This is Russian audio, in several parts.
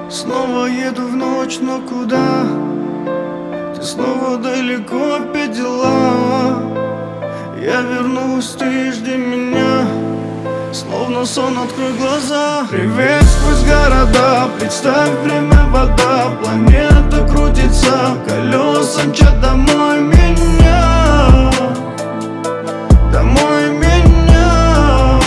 Снова еду в ночь, но куда? Ты снова далеко, опять дела. Я вернусь, ты жди меня. Словно сон, открой глаза. Привет сквозь города. Представь, время, вода. Планета крутится, колеса мчат домой меня. Домой меня.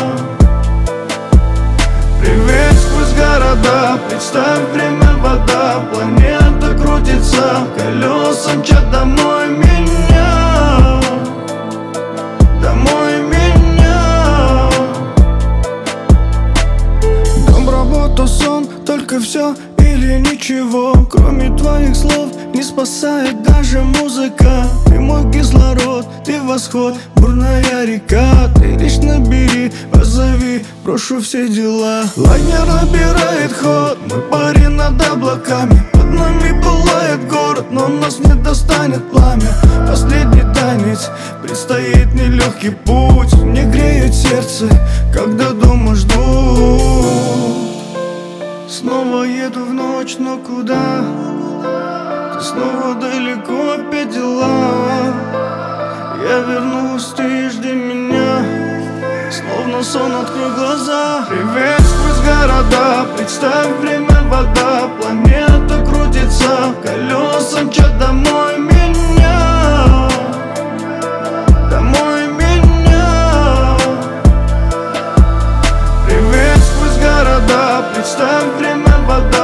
Привет сквозь города. Представь, время, вода. Планета крутится, колеса мчат домой меня. Домой меня. Дом, работа, сон, только все или ничего. Кроме твоих слов не спасает даже музыка. Ты мой кислород, ты восход, бурная река. Ты лишь набери, позови, брошу все дела. Лайнер набирает ход, мы пари над облаками. Под нами пылает город, но нас не достанет пламя. Последний танец, предстоит нелегкий путь. Мне греет сердце, когда дома ждут. Снова еду в ночь, но куда? Ты снова далеко, опять дела. Я вернусь, ты жди меня. Словно сон, открой глаза. Привет сквозь города. Представь, время, вода. Планета крутится, колеса мчат домой меня. Домой меня. Привет сквозь города. Представь, время, вода.